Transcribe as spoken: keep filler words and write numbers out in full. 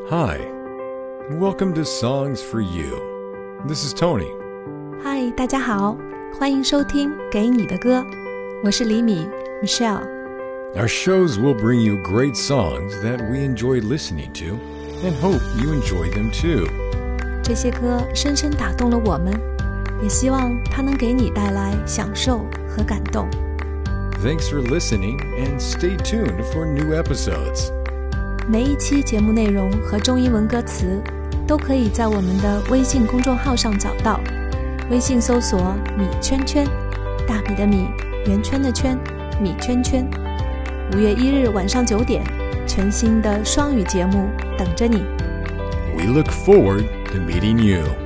Hi, and welcome to Songs for You. This is Tony. Hi, 大家好，欢迎收听《给你的歌》，我是李米 Michelle. Our shows will bring you great songs that we enjoy listening to and hope you enjoy them too. 这些歌深深打动了我们，也希望它能给你带来享受和感动。 Thanks for listening and stay tuned for new episodes. 每一期节目内容和中英文歌词都可以在我们的微信公众号上找到，微信搜索米圈圈，大笔的米，圆圈的圈，米圈圈。五月一日晚上九点，全新的双语节目等着你。 We look forward to meeting you.